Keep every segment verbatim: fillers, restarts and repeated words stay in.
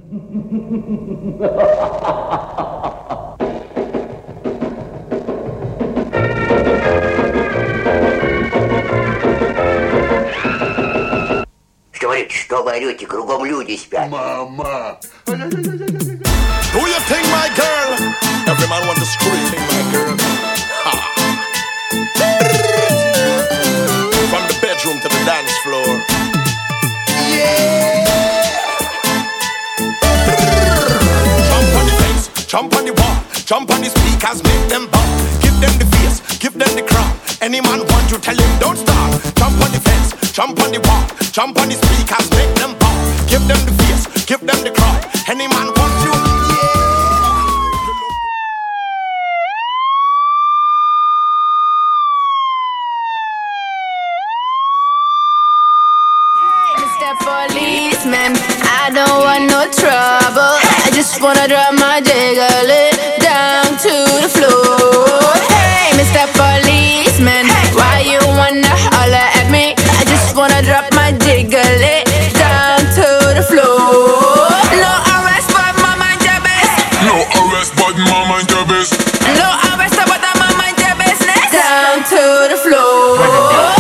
Что вы орете? Кругом люди спят. Мама. Do you think, my girl? Every man want to scream, my girl. Ha. From the bedroom to the dance floor. Yeah. Jump on the fence, jump on the wall, jump on the speakers, make them bump. Give them the face, give them the crown. Any man want to tell him don't stop. Jump on the fence, jump on the wall, jump on the speakers, make them bump. Give them the face, give them the crown. Any man want to, yeah. Mister Policeman, I don't want no trouble. I just wanna drop my jiggle it down to the floor. Hey, Mister Policeman, why you wanna holler at me? I just wanna drop my jiggle it down to the floor. No arrest, but my mind your best. No arrest, but my mind your best. No arrest, but my mind your business. Down to the floor.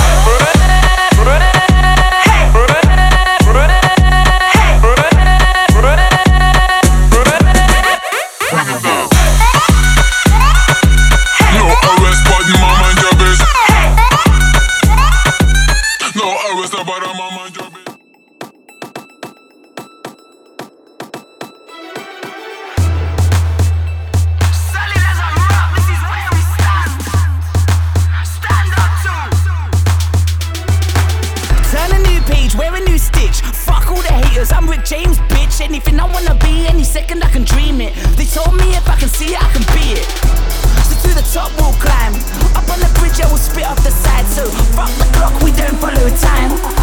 I'm Rick James, bitch. Anything I wanna be, any second I can dream it. They told me if I can see it, I can be it. So to the top we'll climb. Up on the bridge I will spit off the side. So fuck the clock, we don't follow time.